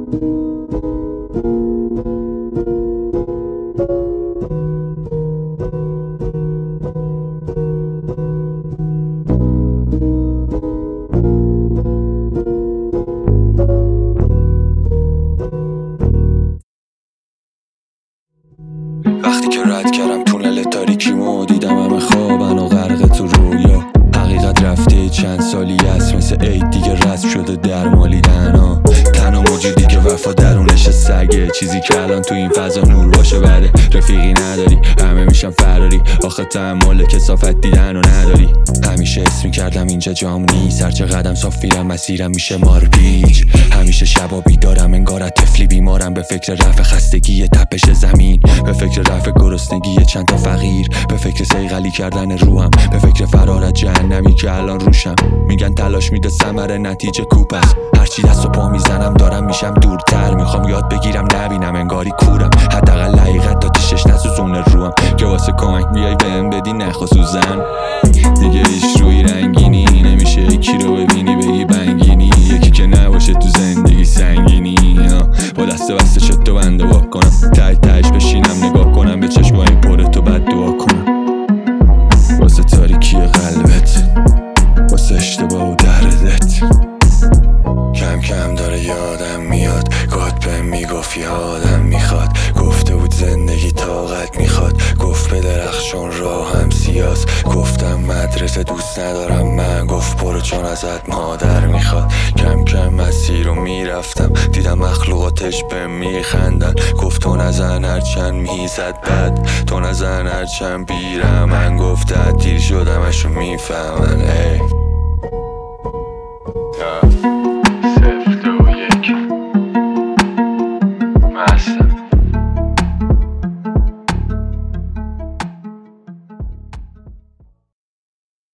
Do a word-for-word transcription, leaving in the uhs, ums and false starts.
وقتی که رد کردم تونل تاریکیمو دیدم همه خوابن و غرق تو رویا. حقیقت رفته چند سالی است مثل عید دیگه رسم شده در مالیدن ها. تنها موجودی که وفا درونش سگه، چیزی که الان تو این فضا نور باشه بده. رفیقی نداری همه میشن فراری، آخه تحمل کثافت دیدن رو نداری. همیشه حس میکردم اینجا جام نیست، هرچه قدم صاف میرم مسیرم میشه مارپیچ. همیشه شبا بیدارم انگار از طفلی بیمارم، به فکر رفع خستگی تپش زمین، به فکر رفع گرسنگی چند تا فقیر، به فکر صیقلی کردن روحم، به فکر فرار از جهنمی که الان روشم. میگن تلاش میده ثمره نتیجه کوپ است، هرچی دست و پا میزنم دارم میشم دورتر. میخوام یاد بگیرم نبینم انگاری کورم، حداقل حقیقت تا تیشش نسوزونه روحم که واسه کمک بیای بهم بدی نخوا سوزن. دیگه هیچ روی رنگینی نمیشه یکی رو ببینی بگی بنگینی، یکی که نباشه تو زندگی سنگینی. با دست بسته شد و بنده وا کنم، ته تهش بشینم نگاه کنم به چشمای پر تو بد دعا کنم. واسه تاریکی قلبت، واسه اشتباه و دردت. کم کم داره یادم میاد گاد بهم میگفت یادم میخواد، گفته بود زندگی طاقت میخواد، گفت به درخشان راهم سیاس. گفتم مدرسه دوست ندارم من، گفت برو چون ازت مادر میخواد. کم کم مسیر رو میرفتم دیدم مخلوقاتش بهم میخندن، گفت تو نزن هرچند میزد بد، تو نزن هرچند بیرم. من گفت دیر شدمشو میفهمن. ای صفر دو یک مستم.